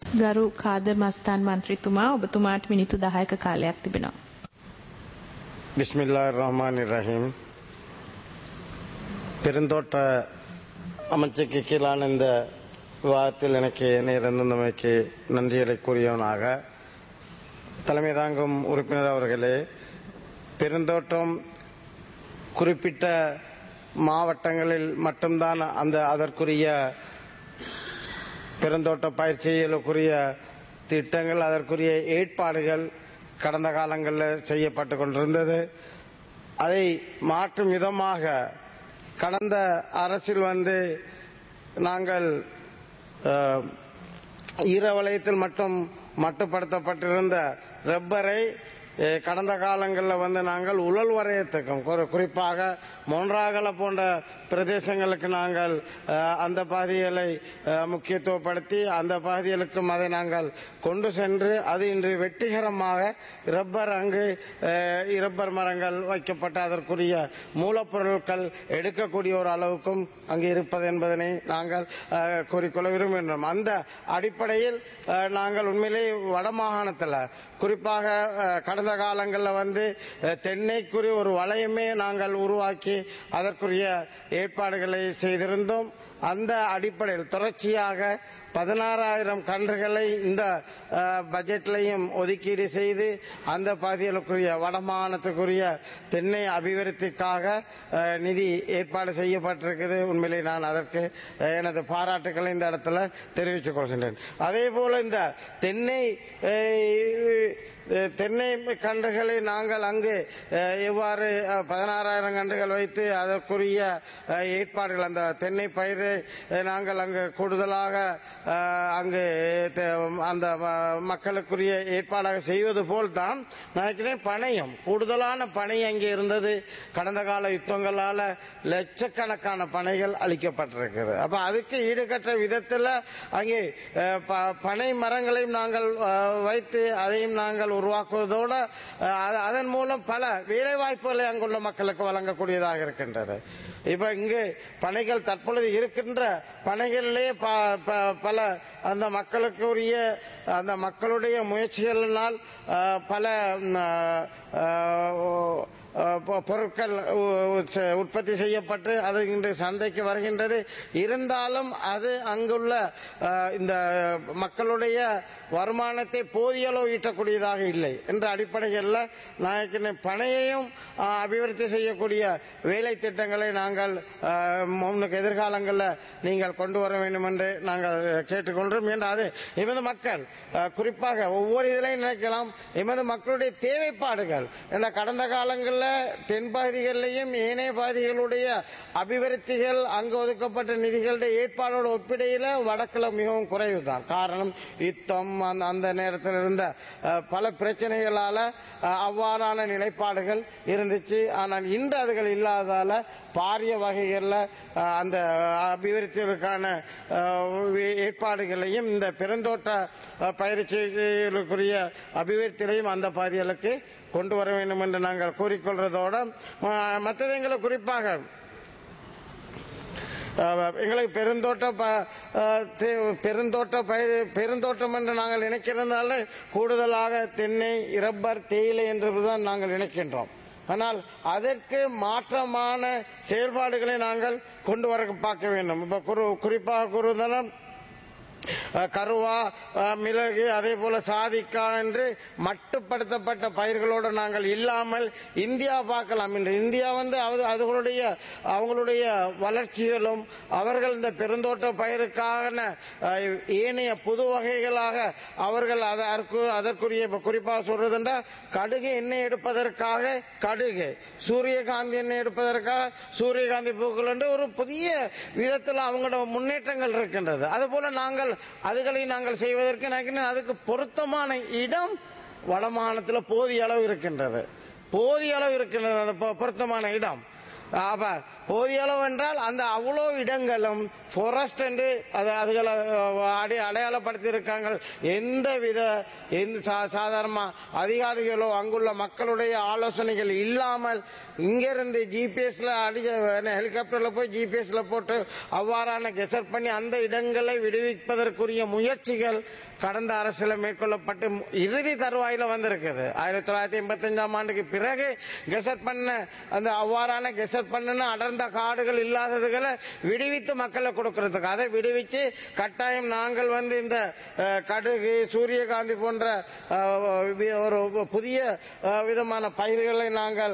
ගරු කාදර් මස්තාන් මන්ත්‍රීතුමා ඔබතුමාට මිනිත්තු 10ක කාලයක් තිබෙනවා. பிஸ்மில்லாஹிர் ரஹ்மானிர் ரஹீம். பெருந்தோட்ட அமைச்சுக்கு கீழான இந்த விவாதத்தில் எனக்கு நேர்ந்தமைக்கு நன்றிகளை கூறியவனாக தலைமை தாங்கும் உறுப்பினர் அவர்களே, பெருந்தோட்டம் குறிப்பிட்ட மாவட்டங்களில் மட்டும்தான் அதற்குரிய பெருந்தோட்ட பயிற்சிகளுக்குரிய திட்டங்கள், அதற்குரிய ஏற்பாடுகள் கடந்த காலங்களில் செய்யப்பட்டு கொண்டிருந்தது. அதை மாற்றும் விதமாக கடந்த அரசில் நாங்கள் ஈர வலயத்தில் மட்டும் மட்டுப்படுத்தப்பட்டிருந்த ரப்பரை கடந்த காலங்களில் நாங்கள் உழல் வரையத்துக்கும் குறிப்பாக மொன்றாகல போன்ற பிரதேசங்களுக்கு நாங்கள் அந்த பகுதிகளை முக்கியத்துவப்படுத்தி அந்த பகுதிகளுக்கும் அதை நாங்கள் கொண்டு சென்று அது இன்று வெற்றிகரமாக ரப்பர் அங்கு ரப்பர் மரங்கள் வைக்கப்பட்ட அதற்குரிய மூலப்பொருட்கள் எடுக்கக்கூடிய ஒரு அளவுக்கும் அங்கு இருப்பது என்பதனை நாங்கள் கூறிக்கொள்ள விரும்புகின்றோம். அந்த அடிப்படையில் நாங்கள் உண்மையிலே வடமாகாணத்தில் குறிப்பாக கடந்த காலங்களில் தென்னைக்குரிய ஒரு வளையமே நாங்கள் உருவாக்கி அதற்குரிய ஏற்பாடுகளை செய்திருந்தோம். அந்த அடிப்படையில் தொடர்ச்சியாக 16,000 கன்றுகளை இந்த பட்ஜெட்லையும் ஒதுக்கீடு செய்து அந்த பகுதிகளுக்குரிய வடமாகாணத்துக்குரிய தென்னை அபிவிருத்திக்காக நிதி ஏற்பாடு செய்யப்பட்டிருக்குது. உண்மையிலே நான் அதற்கு எனது பாராட்டுக்களை இந்த இடத்துல தெரிவித்துக் கொள்கின்றேன். அதே போல இந்த தென்னை கன்றுகளை நாங்கள் அங்கு எவ்வாறு 16,000 கன்றுகள் வைத்து அதற்குரிய ஏற்பாடுகள் அந்த தென்னை பயிரை நாங்கள் அங்கு கூடுதலாக அங்கு அந்த மக்களுக்குரிய ஏற்பாடாக செய்வது போல்தான் நினைக்கிறேன். பனையும் கூடுதலான பனை அங்கே இருந்தது. கடந்த கால யுத்தங்களால் லட்சக்கணக்கான பனைகள் அளிக்கப்பட்டிருக்கிறது. அப்ப அதுக்கு ஈடுகட்ட விதத்தில் அங்கே பனை மரங்களையும் நாங்கள் வைத்து அதையும் நாங்கள் உருவாக்குவதோடு அதன் மூலம் பல வேலை வாய்ப்புகளை அங்குள்ள மக்களுக்கு வழங்கக்கூடியதாக இருக்கின்றது. இப்ப இங்கு பனைகள் தற்பொழுது இருக்கின்ற பனைகளிலே பல அந்த மக்களுக்குரிய அந்த மக்களுடைய முயற்சிகளினால் பல பொருட்கள் உற்பத்தி செய்யப்பட்டு அது இன்று சந்தைக்கு வருகின்றது. இருந்தாலும் அது அங்குள்ள இந்த மக்களுடைய வருமானத்தை போதிய அளவு ஈட்டக்கூடியதாக இல்லை என்ற அடிப்படையில் நாயக்கின் பனையையும் அபிவிருத்தி செய்யக்கூடிய வேலை திட்டங்களை நாங்கள் முன்னுக்கு எதிர்காலங்களில் நீங்கள் கொண்டு வர வேண்டும் என்று நாங்கள் கேட்டுக்கொண்டோம். என்றால் எமது மக்கள் குறிப்பாக ஒவ்வொரு இதிலையும் நினைக்கலாம் எமது மக்களுடைய தேவைப்பாடுகள் என்ற கடந்த காலங்களில் தென்பகுதிகளிலேயும் ஏனைய பகுதிகளுடைய அபிவிருத்திகள் அங்கு ஒதுக்கப்பட்ட நிதிகளுடைய ஏற்பாடோடு ஒப்பிடையில வடக்கில் மிகவும் குறைவுதான். காரணம் யுத்தம், அந்த நேரத்தில் இருந்த பல பிரச்சனைகளால அவ்வாறான நிலைப்பாடுகள் இருந்துச்சு. ஆனால் இன்று அதுகள் இல்லாததால பாரிய வகைகளில் அந்த அபிவிருத்திகளுக்கான ஏற்பாடுகளையும் இந்த பெருந்தோட்ட பயிற்சிகளுக்குரிய அபிவிருத்திகளையும் அந்த பகுதிகளுக்கு கொண்டு வர வேண்டும் என்று நாங்கள் கூறிக்கொள்றதோடு மற்றது எங்களுக்கு குறிப்பாக எங்களுக்கு பெருந்தோட்டம் என்று நாங்கள் நினைக்கிறதால கூடுதலாக தென்னை, ரப்பர், தேயிலை என்றுதான் நாங்கள் நினைக்கின்றோம். ஆனால் அதற்கு மாற்றமான செயல்பாடுகளை நாங்கள் கொண்டு வர பார்க்க வேண்டும். இப்ப குறிப்பாக கூறுவதால் கருவா, மிளகு, அதே போல சாதிக்கா என்று மட்டுப்படுத்தப்பட்ட பயிர்களோடு நாங்கள் இல்லாமல் இந்தியா பார்க்கலாம். இன்று இந்தியா அவங்களுடைய வளர்ச்சிகளும் அவர்கள் இந்த பெருந்தோட்ட பயிருக்கான ஏனைய புது வகைகளாக அவர்கள் அதற்குரிய குறிப்பாக சொல்றதுண்டா கடுகு எண்ணெய் எடுப்பதற்காக கடுகு, சூரியகாந்தி எண்ணெய் எடுப்பதற்காக சூரியகாந்தி பூக்கள் என்று ஒரு புதிய விதத்தில் அவங்களோட முன்னேற்றங்கள் இருக்கின்றது. அதுபோல அதுகளை நாங்கள் செய்வதற்கு அதுக்கு பொருத்தமான இடம் வடமாகாணத்தில் போதிய அளவு இருக்கின்றது. பொருத்தமான இடம் போதிய அளவு என்றால் அந்த அவ்வளோ இடங்களும் ஃபாரஸ்ட் என்று அதுகளை அடையாளப்படுத்தி இருக்காங்க. எந்தவித சாதாரண அதிகாரிகளோ அங்குள்ள மக்களுடைய ஆலோசனைகள் இல்லாமல் இங்கிருந்து ஜிபிஎஸ்ல ஹெலிகாப்டர்ல போய் ஜிபிஎஸ்ல போட்டு அவ்வாறான கெசட் பண்ணி அந்த இடங்களை விடுவிப்பதற்குரிய முயற்சிகள் கடந்த அரசில் மேற்கொள்ளப்பட்டு இறுதி தருவாயில வந்திருக்குது. 1985ஆம் ஆண்டுக்கு பிறகு கெசட் பண்ண அந்த அவ்வாறான கெசட் பண்ண அடர்ந்த காடுகள் இல்லாததுகளை விடுவித்து மக்களை கொடுக்கறதுக்கு அதை விடுவிச்சு கட்டாயம் நாங்கள் இந்த கடுகு சூரியகாந்தி போன்ற ஒரு புதிய விதமான பயிர்களை நாங்கள்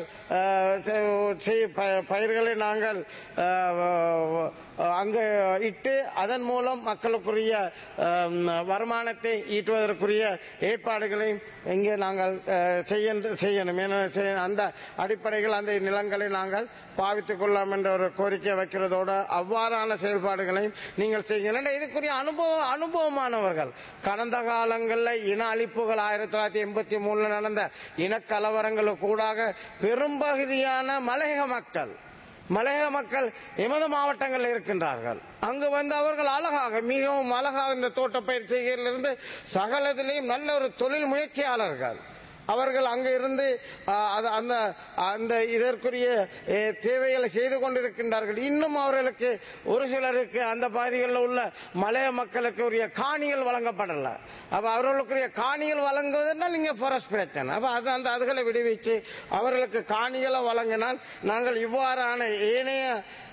அங்கு இட்டு அதன் மூலம் மக்களுக்குரிய வருமானத்தை ஈட்டுவதற்குரிய ஏற்பாடுகளையும் இங்கே நாங்கள் செய்யணும். அந்த அடிப்படையில் அந்த நிலங்களை நாங்கள் பாவித்துக் கொள்ளலாம் என்ற ஒரு கோரிக்கை வைக்கிறதோடு அவ்வாறான செயல்பாடுகளையும் நீங்கள் செய்யுங்கள். இதுக்குரிய அனுபவமானவர்கள் கடந்த காலங்களில் இன அழிப்புகள் 1983 நடந்த இனக்கலவரங்களுக்கு கூடாக பெரும்பகுதியான மலையக மக்கள் எமது மாவட்டங்களில் இருக்கின்றார்கள். அங்கு அவர்கள் மிகவும் அழகாக இந்த தோட்டப்பயிர் செய்கையிலிருந்து சகலத்திலேயும் நல்ல ஒரு தொழில் முயற்சியாளர்கள். அவர்கள் அங்கு இருந்து அந்த இதற்குரிய தேவைகளை செய்து கொண்டிருக்கின்றார்கள். இன்னும் அவர்களுக்கு ஒரு சிலருக்கு அந்த பகுதிகளில் உள்ள மலைய மக்களுக்கு உரிய காணிகள் வழங்கப்படல. அப்ப அவர்களுக்குரிய காணிகள் வழங்குவதனால் இங்க ஃபாரஸ்ட் பிரச்சனை. அப்ப அதுகளை விடுவிச்சு அவர்களுக்கு காணிகளை வழங்கினால் நாங்கள் இவ்வாறான ஏனைய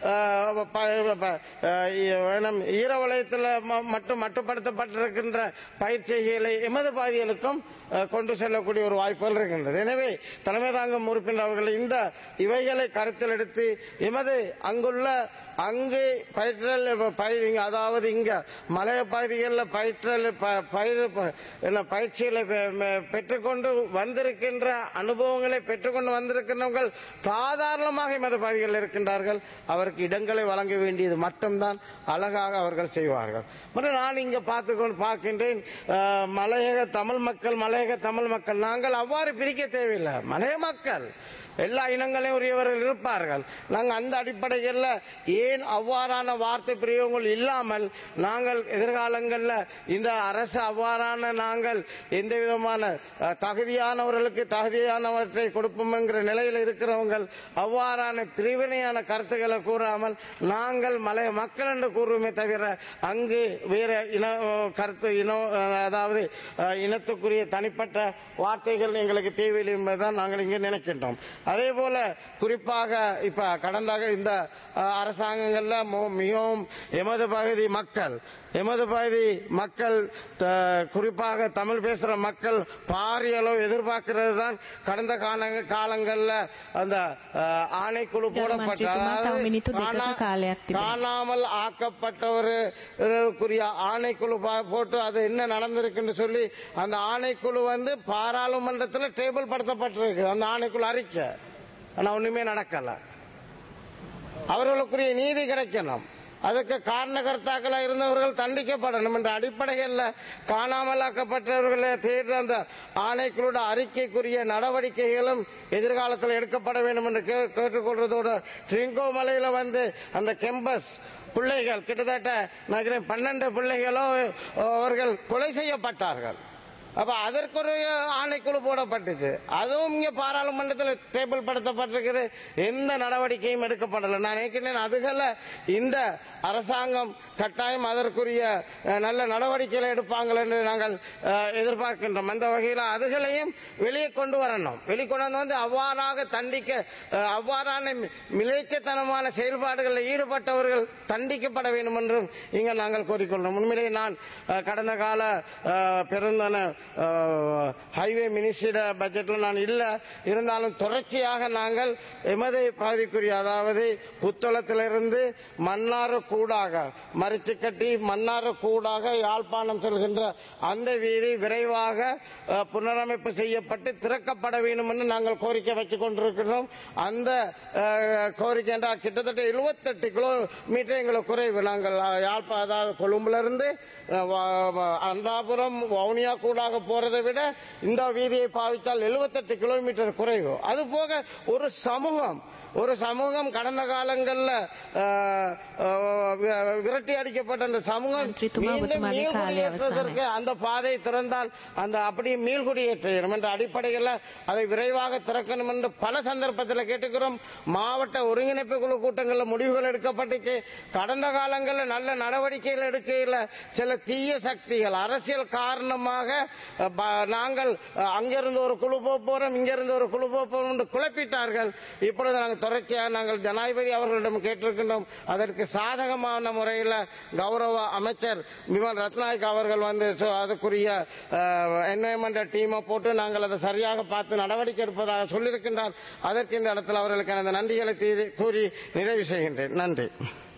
ஈரவலயத்தில் மட்டும் மட்டுப்படுத்தப்பட்டிருக்கின்ற பயிற்சிகளை எமது பகுதிகளுக்கும் கொண்டு செல்லக்கூடிய ஒரு வாய்ப்புகள் இருக்கின்றது. எனவே தலைமை தாங்கும் உறுப்பினர் அவர்கள் இந்த இவைகளை கருத்தில் எடுத்து எமது அங்கு அதாவது இங்க மலைய பகுதிகளில் பயிற்சிகளை பெற்றுக்கொண்டு வந்திருக்கின்ற அனுபவங்களை பெற்றுக்கொண்டு வந்திருக்கின்றவர்கள் சாதாரணமாக எமது பகுதிகளில் இருக்கின்றார்கள். அவருக்கு இடங்களை வழங்க வேண்டியது மட்டும்தான் அழகாக அவர்கள் செய்வார்கள். நான் இங்க பார்க்கின்றேன் மலையக தமிழ் மக்கள் நாங்கள் அவ்வாறு பிரிக்க தேவையில்லை. மலைய மக்கள் எல்லா இனங்களையும் உரியவர்கள் இருப்பார்கள். நாங்கள் அந்த அடிப்படையில் ஏன் அவ்வாறான வார்த்தை பிரயோகங்கள் இல்லாமல் நாங்கள் எதிர்காலங்களில் இந்த அரசு அவ்வாறான நாங்கள் எந்த விதமான தகுதியானவர்களுக்கு தகுதியானவற்றை கொடுப்போம் என்கிற நிலையில் இருக்கிறவங்க அவ்வாறான பிரிவினையான கருத்துக்களை கூறாமல் நாங்கள் மலைய மக்கள் என்று கூறுவோமே தவிர அங்கு வேற அதாவது இனத்துக்குரிய தனிப்பட்ட வார்த்தைகள் எங்களுக்கு தேவையில்லை என்பதுதான் நாங்கள் இங்கே நினைக்கின்றோம். அதே போல குறிப்பாக இப்ப கடந்த இந்த அரசாங்கங்கள்ல மிகவும் எமது பகுதி மக்கள் குறிப்பாக தமிழ் பேசுற மக்கள் பாரிய அளவு எதிர்பார்க்கிறது தான் கடந்த காலங்கள்ல அந்த ஆணைக்குழு போடப்பட்ட காணாமல் ஆக்கப்பட்டவருக்குரிய ஆணைக்குழு போட்டு அது என்ன நடந்திருக்குன்னு சொல்லி அந்த ஆணைக்குழு பாராளுமன்றத்தில் டேபிள் படுத்தப்பட்டிருக்கு. அந்த ஆணைக்குழு அறிக்கை ஆனா ஒண்ணுமே நடக்கல. அவர்களுக்குரிய நீதி கிடைக்கணும். அதுக்கு காரணகர்த்தாக்களாக இருந்தவர்கள் தண்டிக்கப்படணும் என்ற அடிப்படையில் காணாமலாக்கப்பட்டவர்களை தேடுற அந்த ஆணைக்குழுட அறிக்கைக்குரிய நடவடிக்கைகளும் எதிர்காலத்தில் எடுக்கப்பட வேண்டும் என்று கேட்டுக்கொள்றதோடு ட்ரிங்கோ மலையில அந்த கெம்பஸ் பிள்ளைகள் கிட்டத்தட்ட 12 பிள்ளைகளோ அவர்கள் கொலை செய்யப்பட்டார்கள். அப்ப அதற்குரிய ஆணைக்குழு போடப்பட்டுச்சு. அதுவும் இங்க பாராளுமன்றத்தில் டேபிள் படுத்தப்பட்டிருக்குது. எந்த நடவடிக்கையும் எடுக்கப்படல. நான் நினைக்கிறேன் அதுகளை இந்த அரசாங்கம் கட்டாயம் அதற்குரிய நல்ல நடவடிக்கைகளை எடுப்பாங்கள் என்று நாங்கள் எதிர்பார்க்கின்றோம். அந்த வகையில் அதுகளையும் வெளியே கொண்டு வரணும். வெளிக்கொண்டு அவ்வாறாக தண்டிக்க அவ்வாறான மிலேச்சத்தனமான செயல்பாடுகளில் ஈடுபட்டவர்கள் தண்டிக்கப்பட வேண்டும் என்றும் இங்க நாங்கள் கோரிக்கொள்கிறோம். உண்மையிலேயே நான் கடந்த கால பெருந்தன ஹைவே மினிஸ்ட்ரியோட பட்ஜெட்ல நான் இல்ல இருந்தாலும் தொடர்ச்சியாக நாங்கள் எமது பகுதிக்குரிய அதாவது புத்தளத்திலிருந்து மன்னாறு கூடாக மரிச்சுக்கட்டி மன்னாறு கூடாக யாழ்ப்பாணம் செல்கின்ற அந்த வீதி விரைவாக புனரமைப்பு செய்யப்பட்டு திறக்கப்பட வேண்டும் என்று நாங்கள் கோரிக்கை வச்சுக் கொண்டிருக்கிறோம். அந்த கோரிக்கை என்றால் கிட்டத்தட்ட 78 கிலோமீட்டர் எங்களுக்கு குறைவு. நாங்கள் அதாவது கொழும்புல இருந்து அந்தாபுரம் வவுனியா கூடாக போறதை விட இந்த வீதியை பாவித்தால் 78 கிலோமீட்டர் குறைவு. அது போக ஒரு சமூகம் ஒரு சமூகம் கடந்த காலங்களில் விரட்டி அடிக்கப்பட்ட அந்த சமூகம் அந்த பாதை திறந்தால் அந்த அப்படியே மீள்குடியேற்றம் என்ற அடிப்படையில் அதை விரைவாக திறக்கணும் என்று பல சந்தர்ப்பத்தில் கேட்டுக்கிறோம். மாவட்ட ஒருங்கிணைப்பு குழு கூட்டங்களில் முடிவுகள் எடுக்கப்பட்டுச்சு. கடந்த காலங்களில் நல்ல நடவடிக்கைகள் எடுக்கையில் சில தீய சக்திகள் அரசியல் காரணமாக நாங்கள் அங்கிருந்து ஒரு குழு போறோம் இங்கிருந்து ஒரு குழு போறோம் என்று குழப்பிட்டார்கள். இப்பொழுது நாங்கள் தொடர்ச்சியாக நாங்கள் ஜனாதிபதி அவர்களிடம் கேட்டிருக்கின்றோம். அதற்கு சாதகமான முறையில் கௌரவ அமைச்சர் விமல் ரத்நாயக் அவர்கள் வந்து அதுக்குரிய என்வயர்மெண்டல் டீமை போட்டு நாங்கள் அதை சரியாக பார்த்து நடவடிக்கை எடுப்பதாக சொல்லியிருக்கின்றார். அதற்கு இந்த இடத்தில் அவர்களுக்கு எனது நன்றிகளை கூறி நிறைவு செய்கின்றேன். நன்றி.